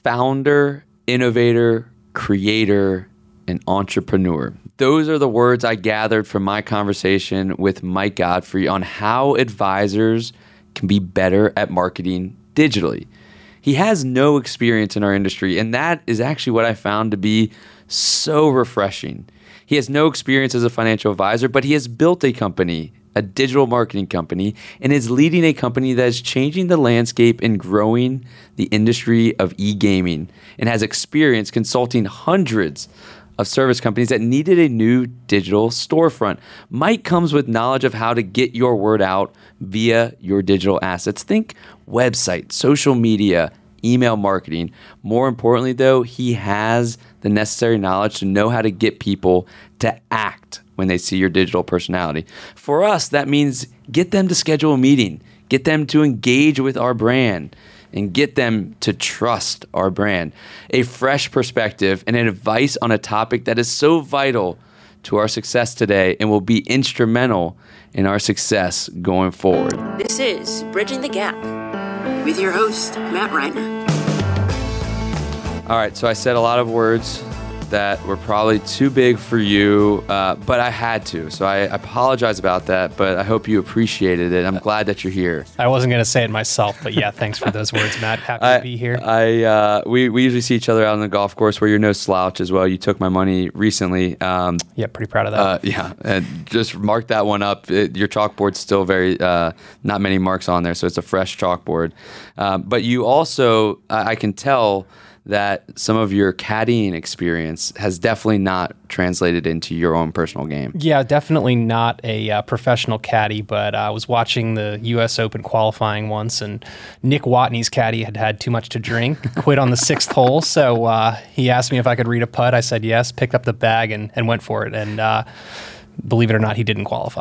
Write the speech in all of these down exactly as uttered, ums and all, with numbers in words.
founder, innovator, creator, and entrepreneur. Those are the words I gathered from my conversation with Mike Godfrey on how advisors can be better at marketing digitally. He has no experience in our industry, and that is actually what I found to be so refreshing. He has no experience as a financial advisor, but he has built a company, a digital marketing company, and is leading a company that is changing the landscape and growing the industry of e-gaming, and has experience consulting hundreds of service companies that needed a new digital storefront. Mike comes with knowledge of how to get your word out via your digital assets. Think website, social media, email marketing. More importantly, though, he has the necessary knowledge to know how to get people to act when they see your digital personality. For us, that means get them to schedule a meeting, get them to engage with our brand, and get them to trust our brand. A fresh perspective and an advice on a topic that is so vital to our success today and will be instrumental in our success going forward. This is Bridging the Gap with your host, Matt Reiner. All right, so I said a lot of words that were probably too big for you, uh, but I had to. So I apologize about that, but I hope you appreciated it. I'm glad that you're here. I wasn't going to say it myself, but yeah, thanks for those words, Matt. Happy I, to be here. I uh, we, we usually see each other out on the golf course where you're no slouch as well. You took my money recently. Um, yeah, pretty proud of that. Uh, yeah, and just mark that one up. It, your chalkboard's still very, uh, not many marks on there, so it's a fresh chalkboard. Um, but you also, I, I can tell that some of your caddying experience has definitely not translated into your own personal game. Yeah, definitely not a uh, professional caddy, but I was watching the U S Open qualifying once, and Nick Watney's caddy had had too much to drink, quit on the sixth hole, so uh, he asked me if I could read a putt. I said yes, picked up the bag, and, and went for it, and uh, believe it or not, he didn't qualify.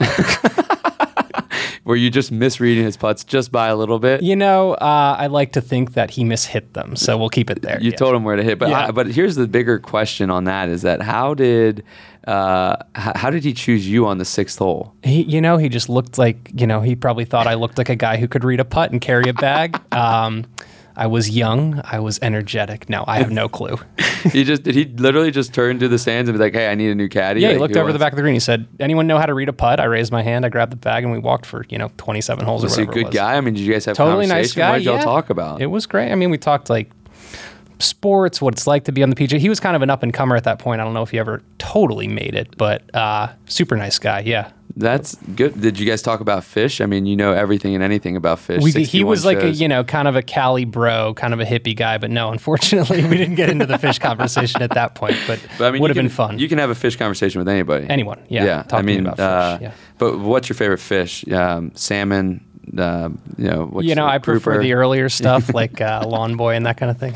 Were you just misreading his putts just by a little bit? You know, uh, I like to think that he mishit them, so we'll keep it there. You yeah. told him where to hit, but yeah. I, but here's the bigger question on that: is that how did uh, h- how did he choose you on the sixth hole? He, you know, he just looked like, you know, he probably thought I looked like a guy who could read a putt and carry a bag. Um, I was young. I was energetic. No, I have no clue. He just did he literally just turn to the stands and be like, "Hey, I need a new caddy." Yeah, like, he looked who over wants- the back of the green. He said, "Anyone know how to read a putt?" I raised my hand. I grabbed the bag, and we walked for you know twenty-seven holes Was or he whatever. a it good was. guy? I mean, did you guys have Totally conversation? nice guy. What did y'all yeah. talk about? It was great. I mean, we talked like sports, what it's like to be on the P G A. He was kind of an up and comer at that point. I don't know if he ever totally made it, but uh, super nice guy. Yeah. That's good. Did you guys talk about fish? I mean, you know everything and anything about fish. We, he was like shows. a, you know, kind of a Cali bro, kind of a hippie guy, but no, unfortunately, we didn't get into the fish conversation at that point, but, but I mean, would have can, been fun. You can have a fish conversation with anybody. Anyone, yeah. Yeah, Talk I mean, about fish, uh, yeah. But what's your favorite fish? Um, salmon, uh, you know, what's You know, your I prefer grouper? the earlier stuff like uh, Lawn Boy and that kind of thing.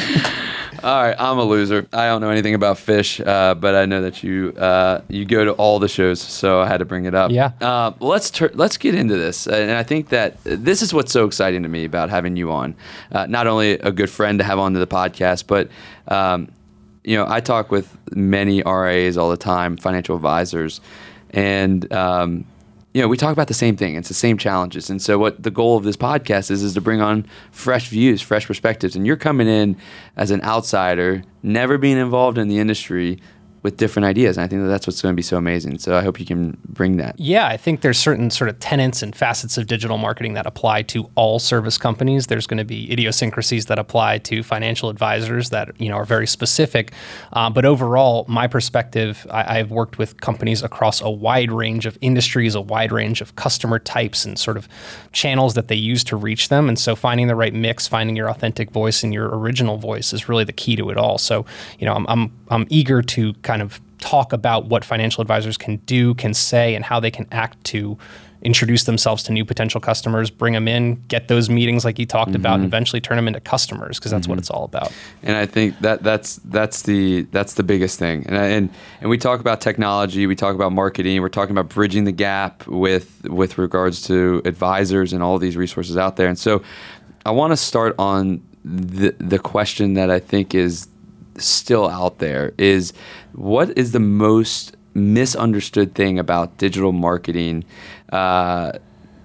All right, I'm a loser. I don't know anything about fish, uh, but I know that you uh, you go to all the shows, so I had to bring it up. Yeah. Uh, let's tur- let's get into this, and I think that this is what's so exciting to me about having you on. Uh, not only a good friend to have onto the podcast, but um, you know, I talk with many R I As all the time, financial advisors, and um, you know, we talk about the same thing. It's the same challenges. And so what the goal of this podcast is, is to bring on fresh views, fresh perspectives. And you're coming in as an outsider, never being involved in the industry, with different ideas. And I think that that's what's going to be so amazing. So I hope you can bring that. Yeah, I think there's certain sort of tenets and facets of digital marketing that apply to all service companies. There's going to be idiosyncrasies that apply to financial advisors that, you know, are very specific. Uh, but overall, my perspective, I, I've worked with companies across a wide range of industries, a wide range of customer types and sort of channels that they use to reach them. And so finding the right mix, finding your authentic voice and your original voice is really the key to it all. So, you know, I'm I'm, I'm eager to kind of talk about what financial advisors can do, can say, and how they can act to introduce themselves to new potential customers, bring them in, get those meetings like you talked mm-hmm. about, and eventually turn them into customers, because that's mm-hmm. what it's all about. And I think that that's that's the that's the biggest thing. And I, and and we talk about technology, we talk about marketing, we're talking about bridging the gap with with regards to advisors and all these resources out there. And so I want to start on the the question that I think is still out there is, what is the most misunderstood thing about digital marketing uh,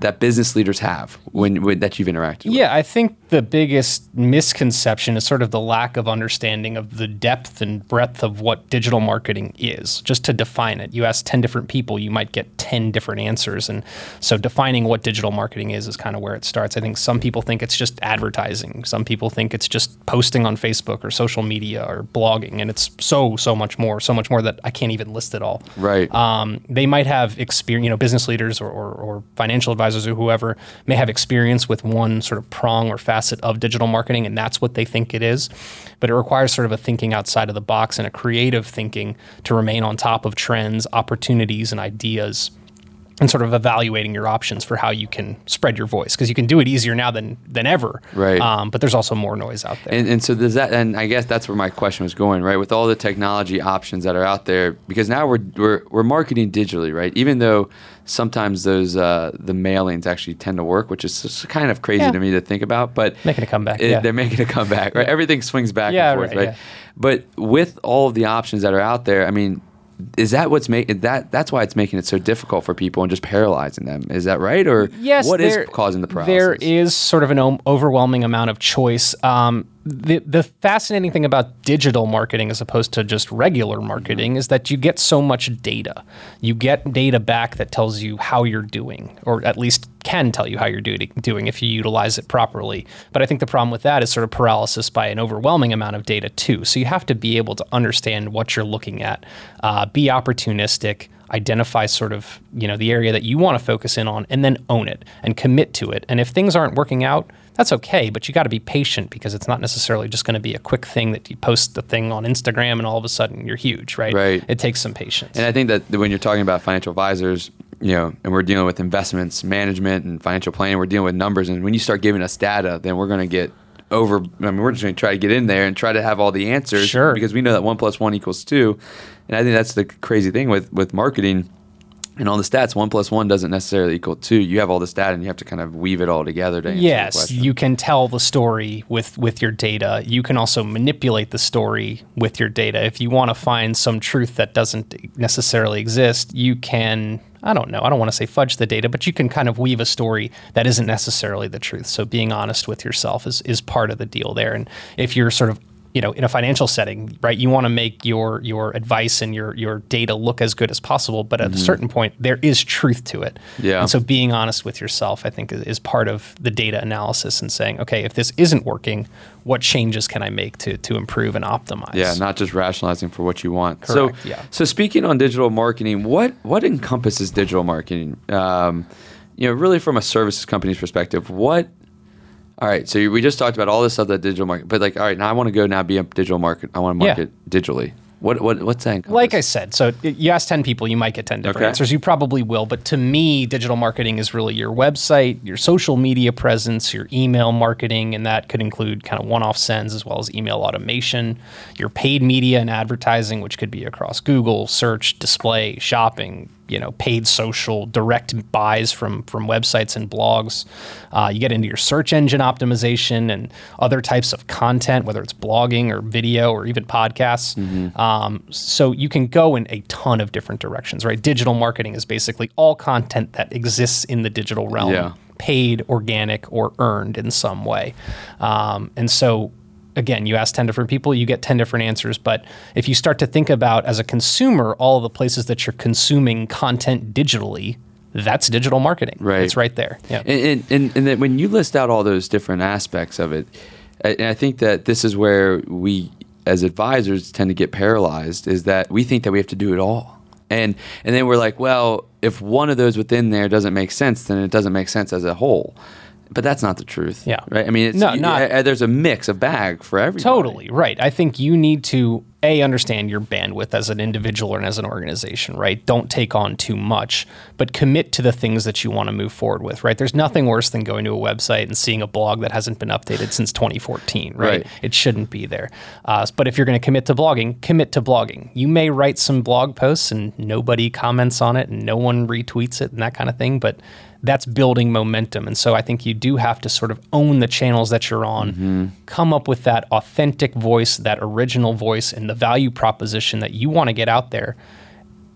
that business leaders have when, when that you've interacted with? Yeah, I think the biggest misconception is sort of the lack of understanding of the depth and breadth of what digital marketing is. Just to define it, you ask ten different people, you might get ten different answers. And so defining what digital marketing is is kind of where it starts. I think some people think it's just advertising. Some people think it's just posting on Facebook or social media or blogging. And it's so, so much more, so much more that I can't even list it all. Right. Um, they might have experience, you know, business leaders or, or, or financial advisors or whoever may have experience with one sort of prong or facet of digital marketing, and that's what they think it is. But it requires sort of a thinking outside of the box and a creative thinking to remain on top of trends, opportunities, and ideas, and sort of evaluating your options for how you can spread your voice, because you can do it easier now than than ever. Right. Um, but there's also more noise out there. And, and so does that, and I guess that's where my question was going, right? With all the technology options that are out there, because now we're we're we're marketing digitally, right? Even though sometimes those uh, the mailings actually tend to work, which is just kind of crazy Yeah. to me to think about. But Making a comeback, it- yeah. they're making a comeback, right? Everything swings back Yeah, and forth, right, right? yeah. But with all of the options that are out there, I mean, is that what's making that? That's why it's making it so difficult for people and just paralyzing them. Is that right, or Yes, what is there- causing the paralysis? There is sort of an o- overwhelming amount of choice. Um, the the fascinating thing about digital marketing as opposed to just regular marketing is that you get so much data. You get data back that tells you how you're doing, or at least can tell you how you're do- doing if you utilize it properly. But I think the problem with that is sort of paralysis by an overwhelming amount of data too. So you have to be able to understand what you're looking at, uh, be opportunistic, identify sort of, you know, the area that you want to focus in on, and then own it and commit to it. And if things aren't working out, that's okay, but you got to be patient, because it's not necessarily just going to be a quick thing that you post the thing on Instagram and all of a sudden you're huge, right? Right. It takes some patience. And I think that when you're talking about financial advisors, you know, and we're dealing with investments management and financial planning, we're dealing with numbers. And when you start giving us data, then we're going to get over, I mean, we're just going to try to get in there and try to have all the answers. Sure. Because we know that one plus one equals two. And I think that's the crazy thing with, with marketing and all the stats. One plus one doesn't necessarily equal two. You have all this data and you have to kind of weave it all together to answer the Yes, question. you can tell the story with, with your data. You can also manipulate the story with your data. If you want to find some truth that doesn't necessarily exist, you can, I don't know, I don't want to say fudge the data, but you can kind of weave a story that isn't necessarily the truth. So being honest with yourself is, is part of the deal there. And if you're sort of, you know, in a financial setting, right, you want to make your your advice and your your data look as good as possible, but at Mm-hmm. a certain point, there is truth to it. Yeah. And so being honest with yourself, I think, is, is part of the data analysis and saying, okay, if this isn't working, what changes can I make to to improve and optimize? Yeah, not just rationalizing for what you want. Correct, so, yeah. so speaking on digital marketing, what what encompasses digital marketing? Um, you know, really from a services company's perspective, what? All right, so we just talked about all this stuff that digital market, but like, all right, now I want to go now be a digital market. I want to Yeah. market digitally. What what what's that encompass? Like I said, so you ask ten people, you might get ten different Okay. answers. You probably will. But to me, digital marketing is really your website, your social media presence, your email marketing, and that could include kind of one-off sends as well as email automation, your paid media and advertising, which could be across Google, search, display, shopping, you know, paid social, direct buys from from websites and blogs. Uh, you get into your search engine optimization and other types of content, whether it's blogging or video or even podcasts. Um, so you can go in a ton of different directions, right? Digital marketing is basically all content that exists in the digital realm, Yeah. paid, organic, or earned in some way. Um, and so again, you ask ten different people, you get ten different answers. But if you start to think about, as a consumer, all of the places that you're consuming content digitally, that's digital marketing. Right. It's right there. Yeah. And and, and, and then when you list out all those different aspects of it, and I think that this is where we, as advisors, tend to get paralyzed, is that we think that we have to do it all. And and then we're like, well, if one of those within there doesn't make sense, then it doesn't make sense as a whole. But that's not the truth. Yeah. Right? I mean, it's, No, you- not- uh, there's a mix, a bag for everybody. Totally, right. I think you need to, A, understand your bandwidth as an individual and as an organization, right? Don't take on too much, but commit to the things that you want to move forward with, right? There's nothing worse than going to a website and seeing a blog that hasn't been updated since twenty fourteen, right? Right. It shouldn't be there. Uh, but if you're going to commit to blogging, commit to blogging. You may write some blog posts and nobody comments on it and no one retweets it and that kind of thing, but that's building momentum. And so I think you do have to sort of own the channels that you're on, Mm-hmm. come up with that authentic voice, that original voice, and the value proposition that you want to get out there.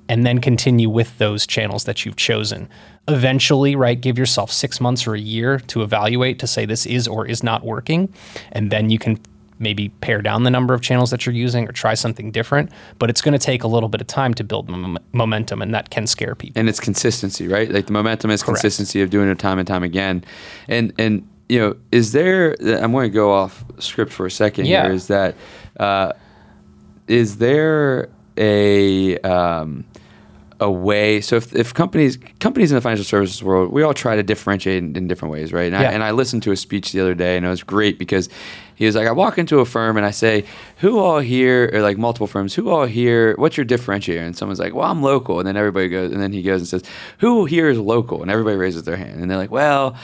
and then continue with those channels that you've chosen. Eventually, right, give yourself six months or a year to evaluate, to say this is or is not working, and then you can maybe pare down the number of channels that you're using or try something different. But it's going to take a little bit of time to build mom- momentum, and that can scare people. And it's consistency, right? Like the momentum is Correct. Consistency of doing it time and time again. And and you know, is there? I'm going to go off script for a second yeah. here. Is that uh, is there a um, a way? So if, if companies companies in the financial services world, we all try to differentiate in, in different ways, right? And, yeah. I, and I listened to a speech the other day, and it was great because he was like, I walk into a firm and I say, who all here, or like multiple firms, who all here, what's your differentiator? And someone's like, well, I'm local. And then everybody goes, and then he goes and says, who here is local? And everybody raises their hand. And they're like, well,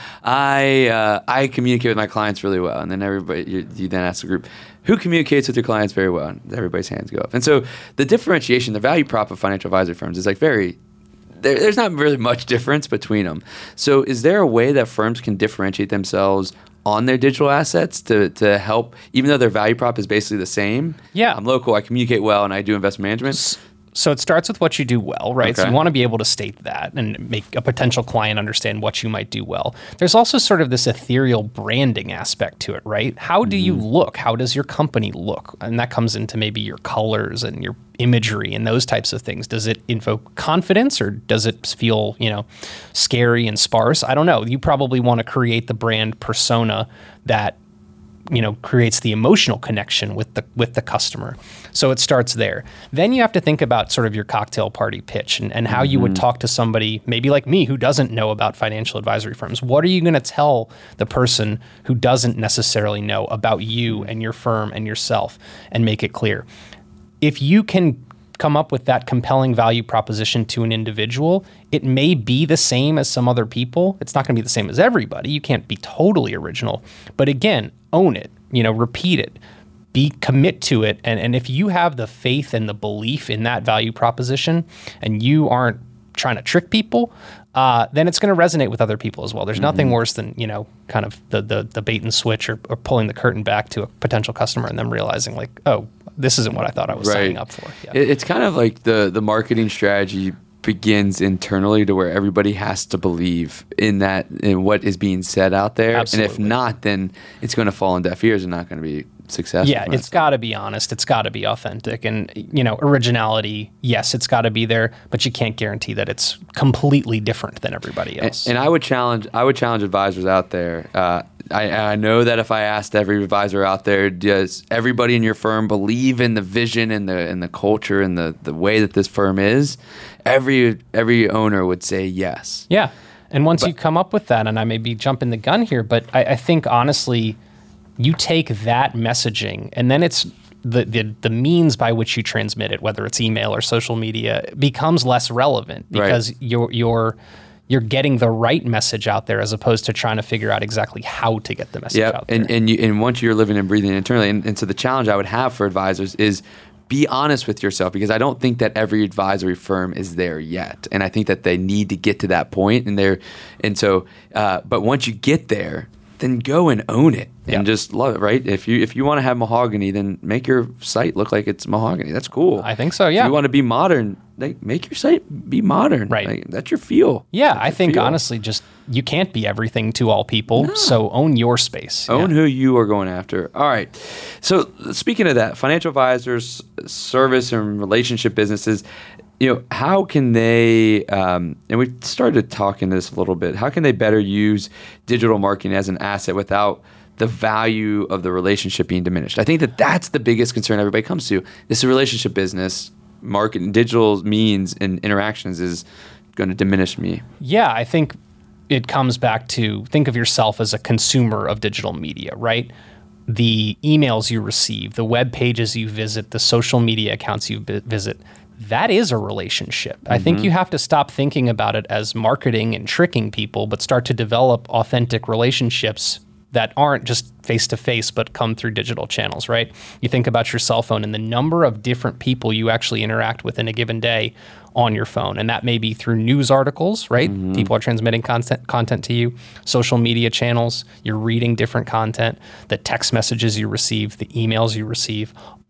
I uh, I communicate with my clients really well. And then everybody, you, you then ask the group, who communicates with your clients very well? And everybody's hands go up. And so the differentiation, the value prop of financial advisory firms is like very, there, there's not really much difference between them. So is there a way that firms can differentiate themselves on their digital assets to to help, even though their value prop is basically the same? Yeah. I'm local, I communicate well, and I do investment management. So it starts with what you do well, right? Okay. So you want to be able to state that and make a potential client understand what you might do well. There's also sort of this ethereal branding aspect to it, right? How do mm-hmm. you look? How does your company look? And that comes into maybe your colors and your imagery and those types of things. Does it invoke confidence, or does it feel, you know, scary and sparse? I don't know. You probably want to create the brand persona that, you know, creates the emotional connection with the with the customer. So it starts there. Then you have to think about sort of your cocktail party pitch and, and how mm-hmm. you would talk to somebody maybe like me who doesn't know about financial advisory firms. What are you going to tell the person who doesn't necessarily know about you and your firm and yourself, and make it clear? If you can come up with that compelling value proposition to an individual, it may be the same as some other people. It's not going to be the same as everybody. You can't be totally original. But again, own it, you know, repeat it, be commit to it. And, and if you have the faith and the belief in that value proposition, and you aren't trying to trick people, uh, then it's going to resonate with other people as well. There's mm-hmm. nothing worse than, you know, kind of the the, the bait and switch, or, or pulling the curtain back to a potential customer and them realizing like, oh, this isn't what I thought I was right. signing up for. Yeah. It, it's kind of like the the marketing strategy begins internally, to where everybody has to believe in that, in what is being said out there. Absolutely. And if not, then it's going to fall on deaf ears and not going to be successful. Yeah, it's got to be honest. It's got to be authentic. And, you know, originality, yes, it's got to be there, but you can't guarantee that it's completely different than everybody else. And, and I would challenge I would challenge advisors out there. Uh, I, I know that if I asked every advisor out there, does everybody in your firm believe in the vision and the and the culture and the, the way that this firm is, every every owner would say yes. Yeah. And once But- you come up with that, and I may be jumping the gun here, but I, I think honestly, you take that messaging, and then it's the, the the means by which you transmit it, whether it's email or social media, becomes less relevant because Right. you're you're you're getting the right message out there, as opposed to trying to figure out exactly how to get the message Yep. out there. And and you, and once you're living and breathing internally, and, and so the challenge I would have for advisors is be honest with yourself, because I don't think that every advisory firm is there yet, and I think that they need to get to that point, and they're and so uh, but once you get there, then go and own it and Yep. just love it, right? If you if you want to have mahogany, then make your site look like it's mahogany. That's cool. I think so, yeah. If you want to be modern, like, make your site be modern. Right. Like, that's your feel. Yeah, That's I your think feel. honestly, just you can't be everything to all people. No. So own your space. Own Yeah. who you are going after. All right. So speaking of that, financial advisors, service and relationship businesses, you know, how can they, um, and we started talking this a little bit, how can they better use digital marketing as an asset without the value of the relationship being diminished? I think that that's the biggest concern everybody comes to. This is a relationship business. Marketing, digital means and interactions is going to diminish me. Yeah, I think it comes back to think of yourself as a consumer of digital media, right? The emails you receive, the web pages you visit, the social media accounts you vi- visit, that is a relationship. Mm-hmm. I think you have to stop thinking about it as marketing and tricking people, but start to develop authentic relationships that aren't just face-to-face, but come through digital channels, right? You think about your cell phone and the number of different people you actually interact with in a given day on your phone. And that may be through news articles, right? Mm-hmm. People are transmitting content content to you, social media channels, you're reading different content, the text messages you receive, the emails you receive.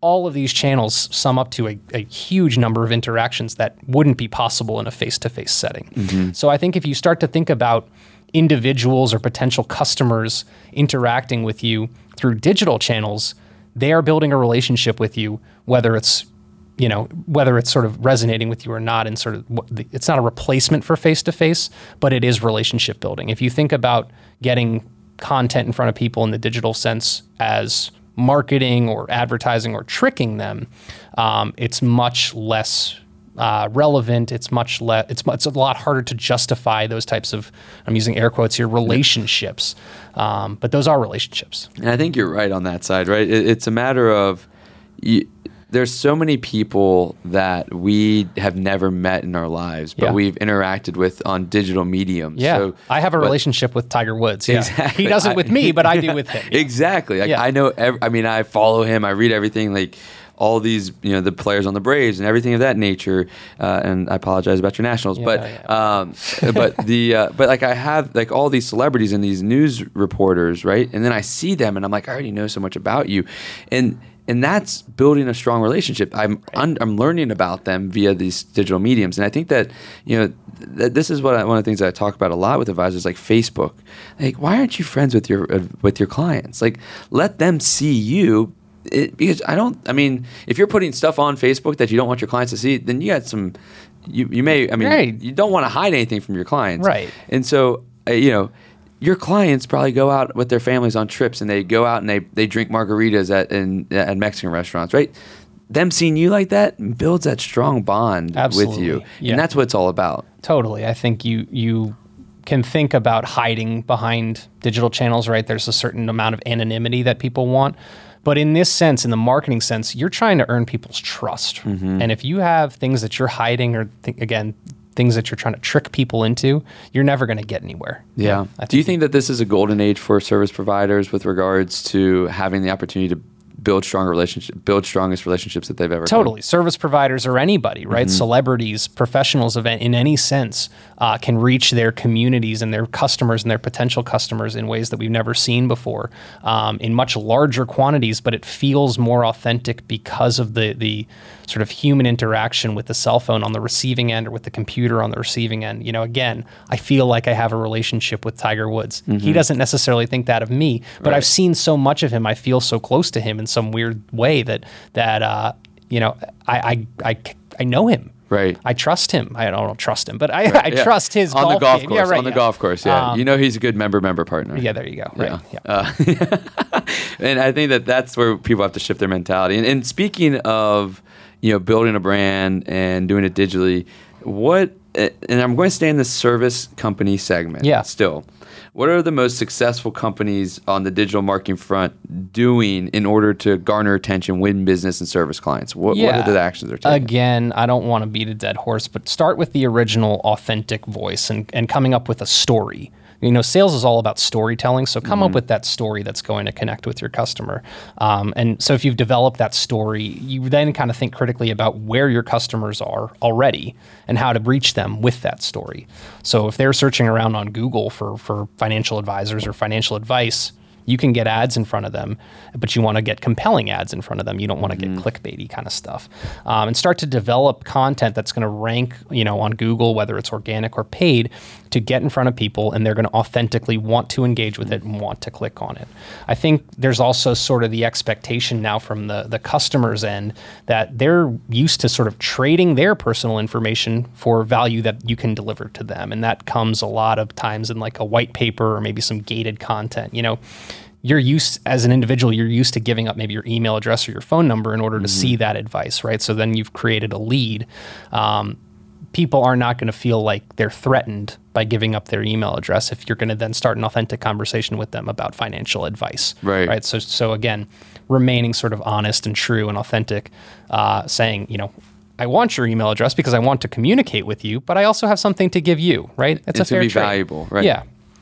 all of these channels sum up to a, a huge number of interactions that wouldn't be possible in a face-to-face setting. Mm-hmm. So I think if you start to think about individuals or potential customers interacting with you through digital channels, they are building a relationship with you, whether it's you know, whether it's sort of resonating with you or not, and sort of, it's not a replacement for face-to-face, but it is relationship building. If you think about getting content in front of people in the digital sense as marketing or advertising or tricking them, um, it's much less uh, relevant. It's much less. It's it's a lot harder to justify those types of, I'm using air quotes here, relationships. Um, but those are relationships. And I think you're right on that side, right? It, it's a matter of. You, There's so many people that we have never met in our lives, but yeah. we've interacted with on digital mediums. Yeah, so, I have a but, relationship with Tiger Woods. Yeah. Exactly. He doesn't I, with me, but I do with him. Yeah. Exactly. Like, yeah. I know. Every, I mean, I follow him. I read everything. Like all these, you know, the players on the Braves and everything of that nature. Uh, and I apologize about your Nationals, yeah, but yeah. um, but the uh, but like I have like all these celebrities and these news reporters, right? And then I see them, and I'm like, I already know so much about you, and. And that's building a strong relationship. I'm un, I'm learning about them via these digital mediums, and I think that you know th- this is what I, one of the things that I talk about a lot with advisors, like Facebook. Like, why aren't you friends with your uh, with your clients? Like, let them see you. It, because I don't. I mean, if you're putting stuff on Facebook that you don't want your clients to see, then you got some. You you may. I mean, right. you don't want to hide anything from your clients, right? And so uh, you know. Your clients probably go out with their families on trips, and they go out and they, they drink margaritas at in, at Mexican restaurants, right? Them seeing you like that builds that strong bond Absolutely. with you, yeah. and that's what it's all about. Totally, I think you you can think about hiding behind digital channels, right? There's a certain amount of anonymity that people want. But in this sense, in the marketing sense, you're trying to earn people's trust. Mm-hmm. And if you have things that you're hiding or, th- again, things that you're trying to trick people into, you're never going to get anywhere. Yeah. yeah Do you think that this is a golden age for service providers with regards to having the opportunity to build stronger relationships, build strongest relationships that they've ever Totally. had? Service providers or anybody, right? Mm-hmm. Celebrities, professionals of in any sense uh, can reach their communities and their customers and their potential customers in ways that we've never seen before, um, in much larger quantities, but it feels more authentic because of the the sort of human interaction with the cell phone on the receiving end or with the computer on the receiving end. You know, again, I feel like I have a relationship with Tiger Woods. Mm-hmm. He doesn't necessarily think that of me, but right. I've seen so much of him. I feel so close to him in some weird way that that uh, you know I, I I I know him. Right. I trust him. I don't trust him, but I, right. I yeah. trust his on golf the golf game. course. Yeah, right, on the yeah. golf course, yeah. Um, you know he's a good member member partner. Yeah, there you go. Right. Yeah. yeah. Uh, and I think that that's where people have to shift their mentality. And, and speaking of, you know, building a brand and doing it digitally, what? And I'm going to stay in the service company segment. Yeah. Still. What are the most successful companies on the digital marketing front doing in order to garner attention, win business, and service clients? What, yeah. what are the actions they're taking? Again, I don't want to beat a dead horse, but start with the original authentic voice and, and coming up with a story. You know, sales is all about storytelling, so come mm-hmm. up with that story that's going to connect with your customer. Um, and so if you've developed that story, you then kind of think critically about where your customers are already and how to reach them with that story. So if they're searching around on Google for, for financial advisors or financial advice, you can get ads in front of them, but you want to get compelling ads in front of them. You don't want to mm-hmm. get clickbaity kind of stuff. Um, and start to develop content that's going to rank, you know, on Google, whether it's organic or paid, to get in front of people, and they're going to authentically want to engage with it and want to click on it. I think there's also sort of the expectation now from the, the customer's end that they're used to sort of trading their personal information for value that you can deliver to them. And that comes a lot of times in like a white paper or maybe some gated content. You know, you're used, as an individual, you're used to giving up maybe your email address or your phone number in order to mm-hmm. see that advice, right? So then you've created a lead. Um, people are not going to feel like they're threatened by giving up their email address if you're going to then start an authentic conversation with them about financial advice. Right. Right. So, so again, remaining sort of honest and true and authentic, uh, saying, you know, I want your email address because I want to communicate with you, but I also have something to give you, right? It's, it's a fair to be trade. valuable, right? Yeah.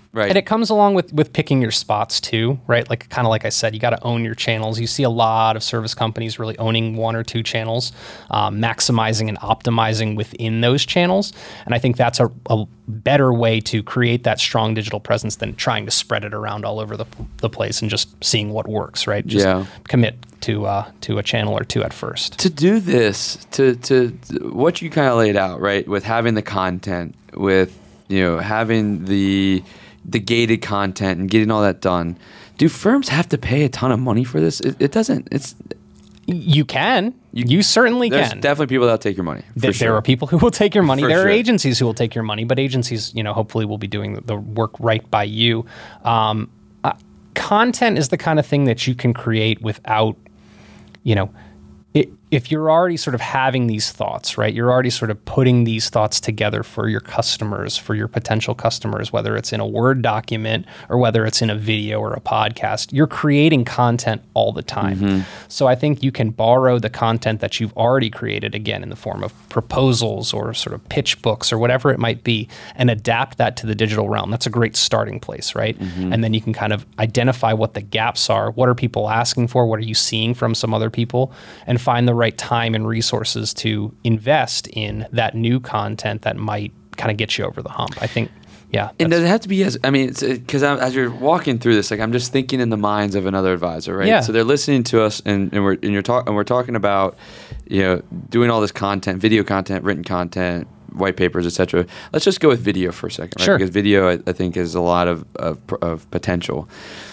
Right. And it comes along with with picking your spots too, right? Like kind of like I said, you got to own your channels. You see a lot of service companies really owning one or two channels, um, maximizing and optimizing within those channels. And I think that's a, a better way to create that strong digital presence than trying to spread it around all over the, the place and just seeing what works, right? Just Yeah. commit to uh, to a channel or two at first. To do this, to to what you kind of laid out, right? With having the content, with you know having the the gated content and getting all that done, do firms have to pay a ton of money for this? It, it doesn't. It's You can. You, you certainly there's can. definitely people that'll take your money. For Th- sure. There are people who will take your money. For There are sure. agencies who will take your money, but agencies, you know, hopefully will be doing the, the work right by you. Um, uh, content is the kind of thing that you can create without, you know, it, if you're already sort of having these thoughts, right? You're already sort of putting these thoughts together for your customers, for your potential customers, whether it's in a Word document or whether it's in a video or a podcast. You're creating content all the time. Mm-hmm. So I think you can borrow the content that you've already created, again, in the form of proposals or sort of pitch books or whatever it might be, and adapt that to the digital realm. That's a great starting place, right? Mm-hmm. And then you can kind of identify what the gaps are. What are people asking for? What are you seeing from some other people? And find the right time and resources to invest in that new content that might kind of get you over the hump. I think, yeah. And does it have to be as, I mean, because as you're walking through this, like I'm just thinking in the minds of another advisor, right? Yeah. So they're listening to us and, and we're and you're talk, and we're talking about, you know, doing all this content, video content, written content, white papers, et cetera. Let's just go with video for a second, right? Sure. Because video, I, I think, is a lot of, of of potential.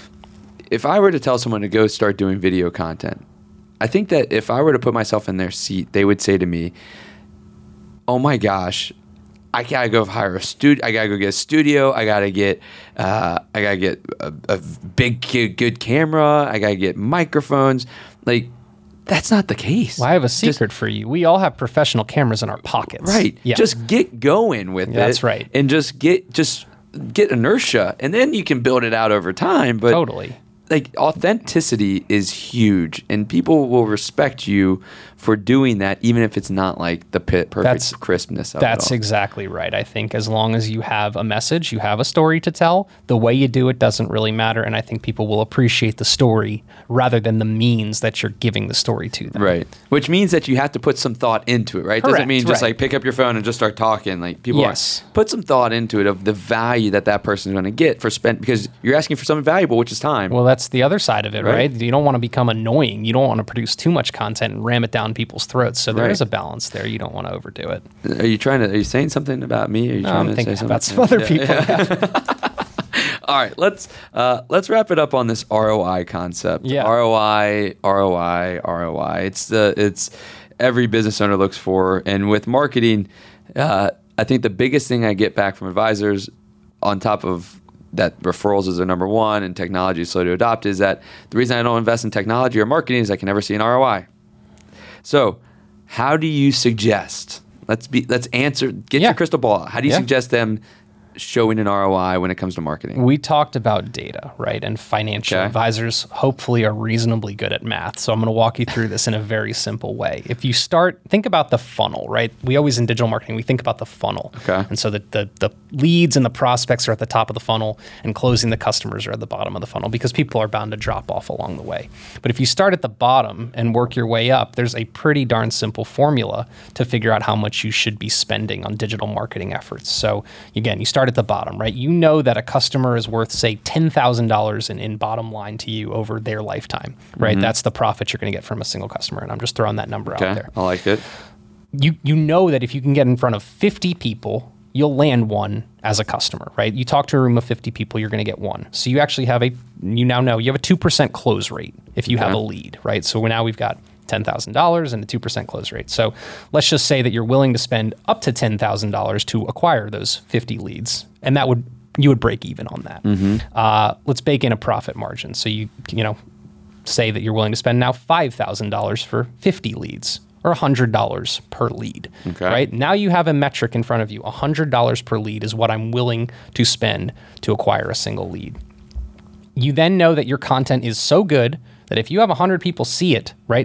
If I were to tell someone to go start doing video content, I think that if I were to put myself in their seat, they would say to me, "Oh my gosh, I gotta go hire a studio. I gotta go get a studio. I gotta get, uh, I gotta get a, a big, good camera. I gotta get microphones." Like, that's not the case. Well, I have a secret for you. We all have professional cameras in our pockets. Right. Yeah. Just get going with Yeah, it. that's right. And just get just get inertia, and then you can build it out over time. But Totally. like authenticity is huge, and people will respect you for doing that, even if it's not like the pit perfect That's- crispness of That's it all. exactly right. I think as long as you have a message, you have a story to tell, the way you do it doesn't really matter. And I think people will appreciate the story rather than the means that you're giving the story to them. Right. Which means that you have to put some thought into it, right? Doesn't Correct, mean just right. like pick up your phone and just start talking. Like people Yes. are, put some thought into it of the value that that person is going to get for spend, because you're asking for something valuable, which is time. Well, that's the other side of it, Right. right? You don't want to become annoying. You don't want to produce too much content and ram it down people's throats. So there Right. is a balance there. You don't want to overdo it. Are you trying to? Are you saying something about me? Are you No, trying I'm to thinking say about something? some other Yeah, people. yeah. All right, let's uh, let's wrap it up on this R O I concept. Yeah. R O I, R O I, R O I. It's the it's every business owner looks for, and with marketing, uh, I think the biggest thing I get back from advisors, on top of that referrals is their number one and technology is slow to adopt, is that the reason I don't invest in technology or marketing is I can never see an R O I. So, how do you suggest? Let's be. Let's answer. Get Yeah. your crystal ball out. How do you Yeah. suggest them showing an R O I when it comes to marketing? We talked about data, right? And financial Okay. advisors hopefully are reasonably good at math. So I'm going to walk you through this in a very simple way. If you start, think about the funnel, right? We always in digital marketing, we think about the funnel. Okay. And so the, the, the leads and the prospects are at the top of the funnel and closing the customers are at the bottom of the funnel because people are bound to drop off along the way. But if you start at the bottom and work your way up, there's a pretty darn simple formula to figure out how much you should be spending on digital marketing efforts. So again, you start at the bottom, right? You know that a customer is worth, say, ten thousand dollars in, in bottom line to you over their lifetime, right? Mm-hmm. That's the profit you're going to get from a single customer. And I'm just throwing that number out Okay, there. I like it. You, you know that if you can get in front of fifty people, you'll land one as a customer, right? You talk to a room of fifty people, you're going to get one. So you actually have a, you now know, you have a two percent close rate if you have a Okay. lead, right? So now we've got ten thousand dollars and a two percent close rate. So let's just say that you're willing to spend up to ten thousand dollars to acquire those fifty leads. And that would, you would break even on that. Mm-hmm. Uh, let's bake in a profit margin. So you, you know, say that you're willing to spend now five thousand dollars for fifty leads or one hundred dollars per lead, Okay. right? Now you have a metric in front of you. one hundred dollars per lead is what I'm willing to spend to acquire a single lead. You then know that your content is so good that if you have one hundred people see it, right,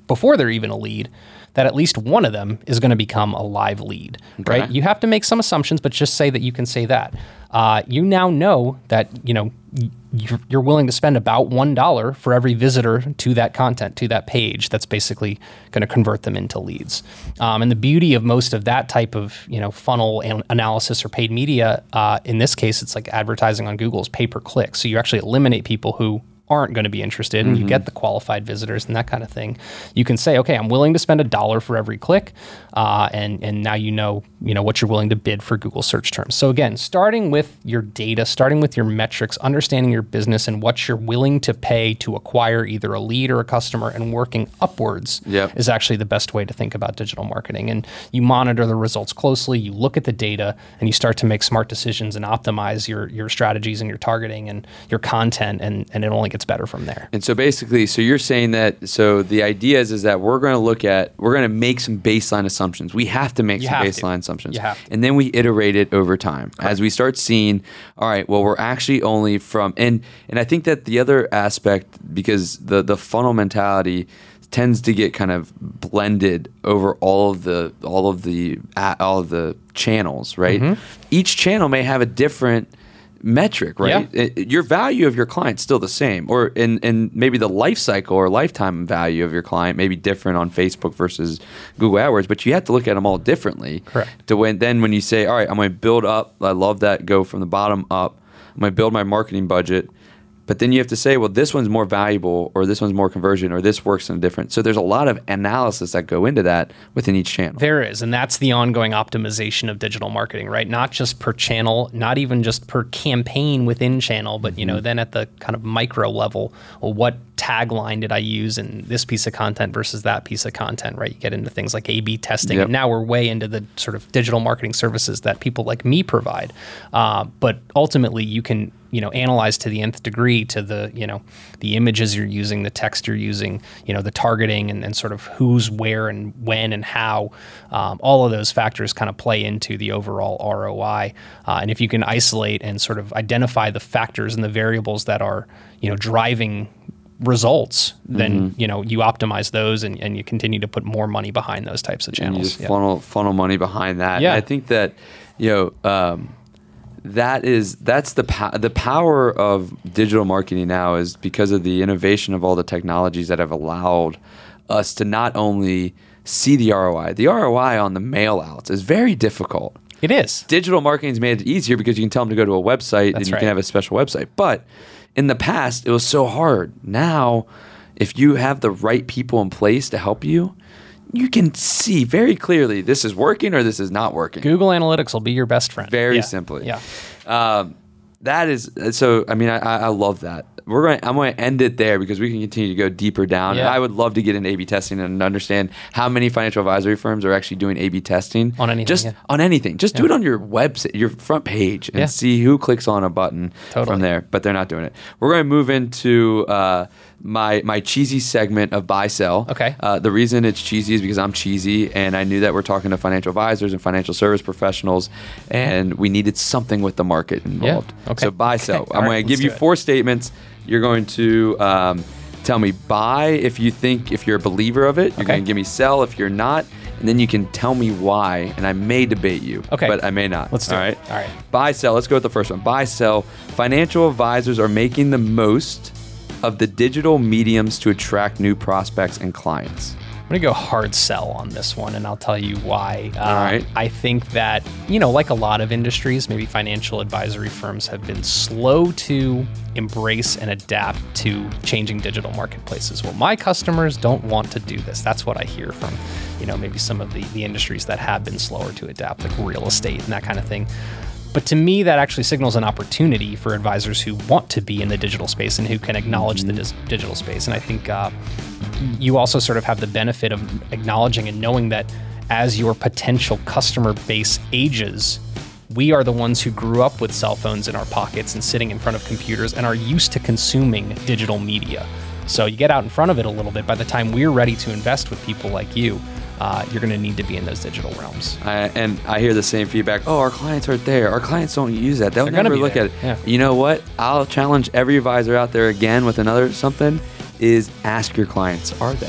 before they're even a lead, that at least one of them is going to become a live lead, Okay. right? You have to make some assumptions, but just say that you can say that. Uh, you now know that, you know, you're, you're willing to spend about one dollar for every visitor to that content, to that page. That's basically going to convert them into leads. Um, and the beauty of most of that type of, you know, funnel an- analysis or paid media, uh, in this case, it's like advertising on Google is pay per click. So you actually eliminate people who aren't going to be interested, and mm-hmm. you get the qualified visitors and that kind of thing. You can say, okay, I'm willing to spend a dollar for every click, uh, and and now you know you know what you're willing to bid for Google search terms. So again, starting with your data, starting with your metrics, understanding your business and what you're willing to pay to acquire either a lead or a customer, and working upwards yep. is actually the best way to think about digital marketing. And you monitor the results closely, you look at the data, and you start to make smart decisions and optimize your your strategies and your targeting and your content, and and it only gets better from there. And so basically, so you're saying that, so the idea is, is that we're going to look at, we're going to make some baseline assumptions. We have to make You some have baseline to. assumptions. You have to. And then we iterate it over time. Correct. As we start seeing, all right, well, we're actually only from, and and I think that the other aspect, because the, the funnel mentality tends to get kind of blended over all of the, all of the, all of the channels, right? Mm-hmm. Each channel may have a different metric, right? Yeah. It, your value of your client's still the same, or and and maybe the life cycle or lifetime value of your client may be different on Facebook versus Google AdWords, but you have to look at them all differently. Correct. To when then when you say, all right, I'm going to build up. I love that. Go from the bottom up. I'm going to build my marketing budget. But then you have to say, well, this one's more valuable, or this one's more conversion, or this works in a different. So there's a lot of analysis that go into that within each channel. There is, and that's the ongoing optimization of digital marketing, right? Not just per channel, not even just per campaign within channel, but you know, mm-hmm. then at the kind of micro level, well, what tagline did I use in this piece of content versus that piece of content, right? You get into things like A B testing, yep. and now we're way into the sort of digital marketing services that people like me provide. Uh, but ultimately, you can you know, analyze to the nth degree to the, you know, the images you're using, the text you're using, you know, the targeting and, and sort of who's, where, and when and how. Um, all of those factors kind of play into the overall R O I. Uh, and if you can isolate and sort of identify the factors and the variables that are, you know, driving results, then mm-hmm. you know, you optimize those and, and you continue to put more money behind those types of channels. And you just yeah. funnel funnel money behind that. Yeah. And I think that, you know, um, that is that's the po- the power of digital marketing now is because of the innovation of all the technologies that have allowed us to not only see the R O I. The R O I on the mail outs is very difficult. It is. Digital marketing's made it easier because you can tell them to go to a website That's and you right. can have a special website. But in the past, it was so hard. Now, if you have the right people in place to help you, you can see very clearly this is working or this is not working. Google Analytics will be your best friend. Very yeah. simply. Yeah. Um, that is so. I mean, I, I love that. We're going. I'm going to end it there because we can continue to go deeper down. Yeah. And I would love to get into A B testing and understand how many financial advisory firms are actually doing A B testing on anything. Just yeah. on anything. Just yeah. do it on your website, your front page, and yeah. see who clicks on a button totally. from there. But they're not doing it. We're going to move into uh, my my cheesy segment of buy sell. Okay. Uh, the reason it's cheesy is because I'm cheesy, and I knew that we're talking to financial advisors and financial service professionals, and we needed something with the market involved. Yeah. Okay. So buy sell. Okay. I'm All going right, to give let's you do it. four statements. You're going to um, tell me buy if you think if you're a believer of it. You're Okay. going to give me sell if you're not, and then you can tell me why. And I may debate you, Okay. but I may not. Let's do All it. right. All right. Buy sell. Let's go with the first one. Buy sell. Financial advisors are making the most of the digital mediums to attract new prospects and clients. I'm going to go hard sell on this one, and I'll tell you why. Uh, All right. I think that, you know, like a lot of industries, maybe financial advisory firms have been slow to embrace and adapt to changing digital marketplaces. Well, my customers don't want to do this. That's what I hear from, you know, maybe some of the, the industries that have been slower to adapt, like real estate and that kind of thing. But to me, that actually signals an opportunity for advisors who want to be in the digital space and who can acknowledge mm-hmm. the dis- digital space. And I think uh, you also sort of have the benefit of acknowledging and knowing that as your potential customer base ages, we are the ones who grew up with cell phones in our pockets and sitting in front of computers and are used to consuming digital media. So you get out in front of it a little bit. By the time we're ready to invest with people like you, Uh, you're going to need to be in those digital realms. I, and I hear the same feedback. Oh, our clients aren't there. Our clients don't use that. They'll They're never be look there. at it. Yeah. You know what? I'll challenge every advisor out there again with another something is ask your clients, are they?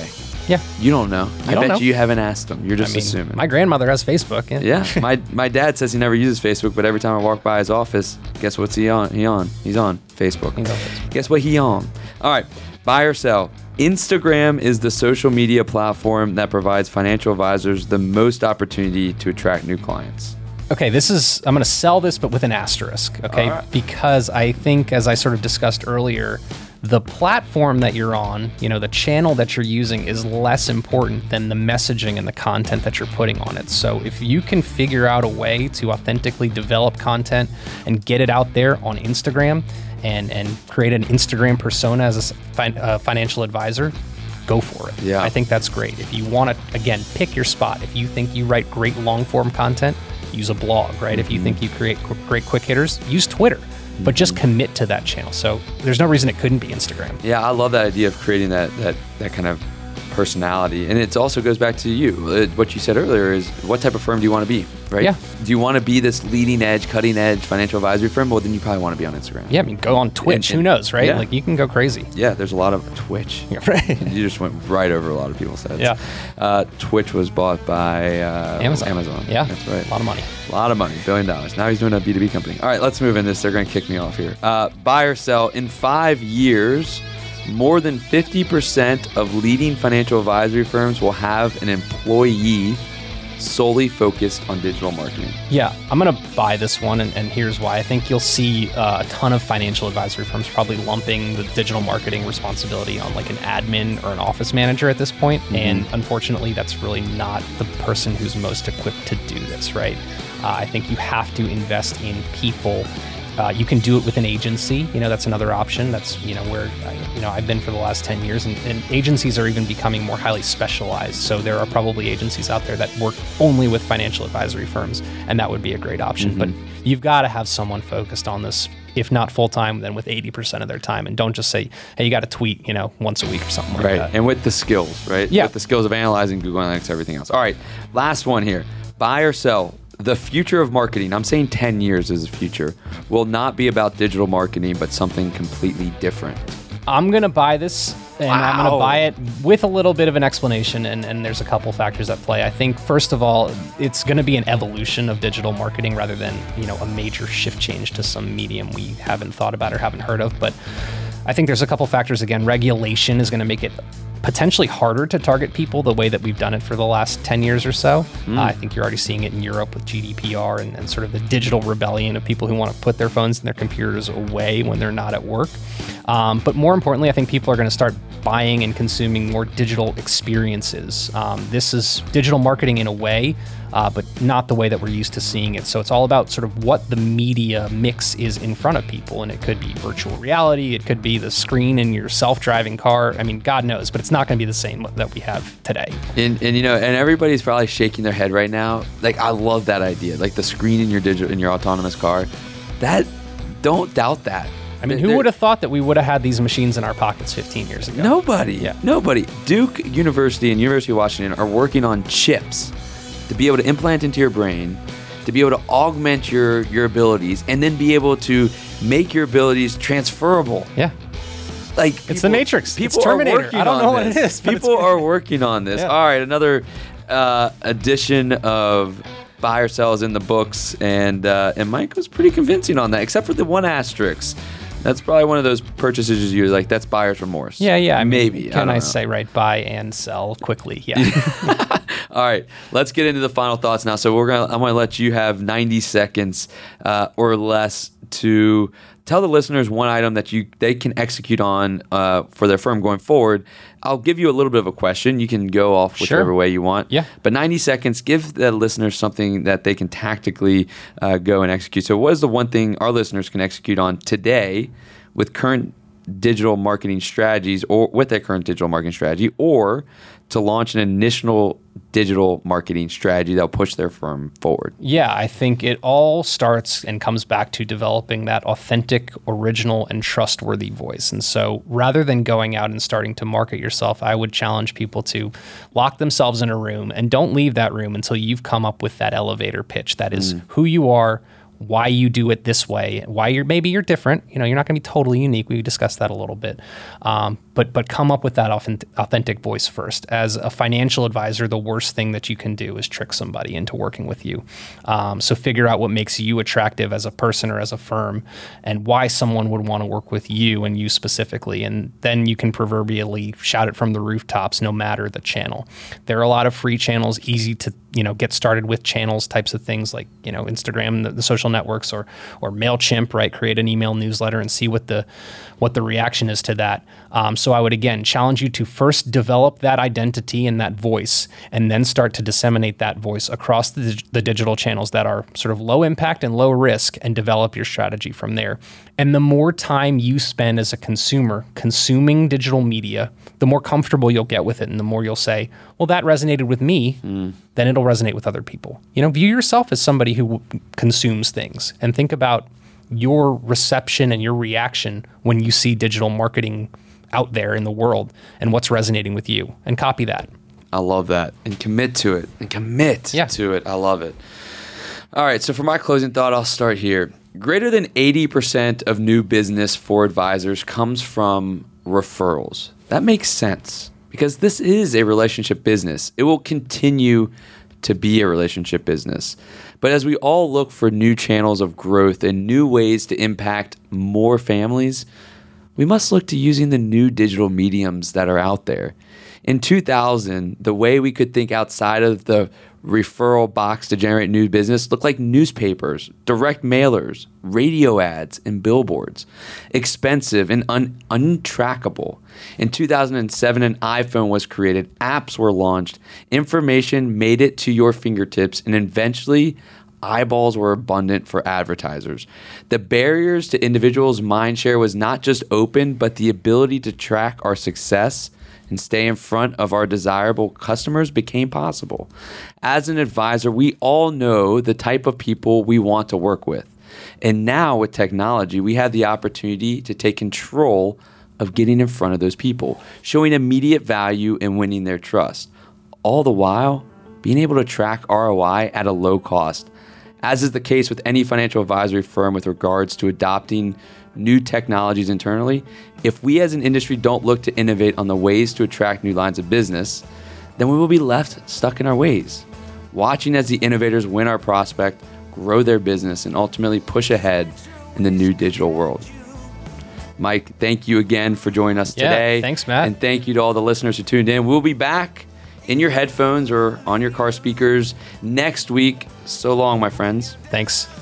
Yeah. You don't know. You I don't bet know. you haven't asked them. You're just I mean, assuming. my grandmother has Facebook. Yeah. Yeah, my my dad says he never uses Facebook, but every time I walk by his office, guess what's he on? He on? He's on Facebook. He's on Facebook. Guess what he on? All right, buy or sell. Instagram is the social media platform that provides financial advisors the most opportunity to attract new clients. Okay, this is, I'm going to sell this, but with an asterisk, okay? All right. Because I think, as I sort of discussed earlier, the platform that you're on, you know, the channel that you're using is less important than the messaging and the content that you're putting on it. So if you can figure out a way to authentically develop content and get it out there on Instagram and, and create an Instagram persona as a s- fin- uh, financial advisor, go for it. Yeah. I think that's great. If you want to, again, pick your spot. If you think you write great long form content, use a blog, right? If you think you create qu- great quick hitters, use Twitter, but just commit to that channel. So there's no reason it couldn't be Instagram. Yeah, I love that idea of creating that that that kind of personality, and it also goes back to you. Uh, What you said earlier is, what type of firm do you want to be, right? Yeah. Do you want to be this leading edge, cutting edge financial advisory firm? Well, then you probably want to be on Instagram. Yeah, I mean, go on Twitch. And- Who knows, right? yeah. Like you can go crazy. Yeah, there's a lot of Twitch. Right. You just went right over a lot of people's heads. Yeah. Uh, Twitch was bought by uh, Amazon. Amazon. Yeah. That's right. A lot of money. A lot of money, billion dollars. Now he's doing a B two B company. All right, let's move in this. They're going to kick me off here. Uh, buy or sell. In five years, more than fifty percent of leading financial advisory firms will have an employee solely focused on digital marketing. Yeah, I'm going to buy this one, and, and here's why. I think you'll see uh, a ton of financial advisory firms probably lumping the digital marketing responsibility on like an admin or an office manager at this point. Mm-hmm. And unfortunately, that's really not the person who's most equipped to do this, right? Uh, I think you have to invest in people. Uh, you can do it with an agency. You know, that's another option. That's, you know, where, I, you know, I've been for the last ten years, and, and agencies are even becoming more highly specialized. So there are probably agencies out there that work only with financial advisory firms, and that would be a great option. But you've got to have someone focused on this, if not full time, then with eighty percent of their time. And don't just say, hey, you got to tweet, you know, once a week or something like Right. that. And with the skills, right? Yeah. With the skills of analyzing Google Analytics, everything else. All right. Last one here. Buy or sell. The future of marketing, I'm saying ten years is the future, will not be about digital marketing, but something completely different. I'm going to buy this, and I'm going Wow. to buy it with a little bit of an explanation, and, and there's a couple factors at play. I think, first of all, it's going to be an evolution of digital marketing rather than, you know, a major shift change to some medium we haven't thought about or haven't heard of. But I think there's a couple factors. Again, regulation is going to make it potentially harder to target people the way that we've done it for the last ten years or so. Mm. Uh, I think you're already seeing it in Europe with G D P R and, and sort of the digital rebellion of people who want to put their phones and their computers away when they're not at work. Um, but more importantly, I think people are going to start buying and consuming more digital experiences. Um, this is digital marketing in a way, uh, but not the way that we're used to seeing it. So it's all about sort of what the media mix is in front of people. And it could be virtual reality. It could be the screen in your self-driving car. I mean, God knows, but it's not going to be the same that we have today. And, and you know, and everybody's probably shaking their head right now. Like, I love that idea. Like the screen in your digital in your autonomous car. That, don't doubt that. I mean, who There- would have thought that we would have had these machines in our pockets fifteen years ago? Nobody. Yeah. Nobody. Duke University and University of Washington are working on chips to be able to implant into your brain, to be able to augment your, your abilities, and then be able to make your abilities transferable. Yeah. Like It's people- the Matrix. People It's are Terminator. working I don't on know what this. it is, but it's People good. are working on this. Yeah. All right, another uh, edition of Buy or Sell is in the books, and uh, and Mike was pretty convincing on that, except for the one asterisk. That's probably one of those purchases you're like, that's buyer's remorse. Yeah, yeah. I mean, Maybe. Can don't I, know. say, right, buy and sell quickly? Yeah. All right, let's get into the final thoughts now. So we're gonna, I'm gonna let you have ninety seconds uh, or less to tell the listeners one item that you they can execute on uh, for their firm going forward. I'll give you a little bit of a question. You can go off Sure. whichever way you want. Yeah. But ninety seconds, give the listeners something that they can tactically uh, go and execute. So what is the one thing our listeners can execute on today with current digital marketing strategies, or with their current digital marketing strategy, or to launch an initial digital marketing strategy that will push their firm forward? Yeah, I think it all starts and comes back to developing that authentic, original, and trustworthy voice. And so rather than going out and starting to market yourself, I would challenge people to lock themselves in a room and don't leave that room until you've come up with that elevator pitch. That is who you are, why you do it this way, why you're maybe you're different. You know, you're not going to be totally unique. We discussed that a little bit. Um, but but but come up with that authentic, authentic voice first. As a financial advisor, the worst thing that you can do is trick somebody into working with you. Um, so figure out what makes you attractive as a person or as a firm, and why someone would want to work with you and you specifically. And then you can proverbially shout it from the rooftops, no matter the channel. There are a lot of free channels, easy to you know get started with channels, types of things like you know Instagram, the, the social networks, or or MailChimp, right? Create an email newsletter and see what the what the reaction is to that. Um, so I would again challenge you to first develop that identity and that voice, and then start to disseminate that voice across the, the digital channels that are sort of low impact and low risk, and develop your strategy from there. And the more time you spend as a consumer consuming digital media, the more comfortable you'll get with it, and the more you'll say, well, that resonated with me, mm. then it'll resonate with other people. You know, view yourself as somebody who w- consumes things, and think about your reception and your reaction when you see digital marketing out there in the world and what's resonating with you, and copy that. I love that. And commit to it. And commit yeah. to it. I love it. All right. So for my closing thought, I'll start here. Greater than eighty percent of new business for advisors comes from referrals. That makes sense because this is a relationship business. It will continue to be a relationship business. But as we all look for new channels of growth and new ways to impact more families, we must look to using the new digital mediums that are out there. In two thousand, the way we could think outside of the referral box to generate new business looked like newspapers, direct mailers, radio ads, and billboards. Expensive and un- untrackable. In two thousand seven, an iPhone was created, apps were launched, information made it to your fingertips, and eventually eyeballs were abundant for advertisers. The barriers to individuals' mindshare was not just open, but the ability to track our success and stay in front of our desirable customers became possible. As an advisor, we all know the type of people we want to work with. And now with technology, we have the opportunity to take control of getting in front of those people, showing immediate value and winning their trust. All the while, being able to track R O I at a low cost. As is the case with any financial advisory firm with regards to adopting new technologies internally, if we as an industry don't look to innovate on the ways to attract new lines of business, then we will be left stuck in our ways, watching as the innovators win our prospect, grow their business, and ultimately push ahead in the new digital world. Mike, thank you again for joining us yeah, today. Thanks, Matt. And thank you to all the listeners who tuned in. We'll be back in your headphones or on your car speakers next week. So long, my friends. Thanks.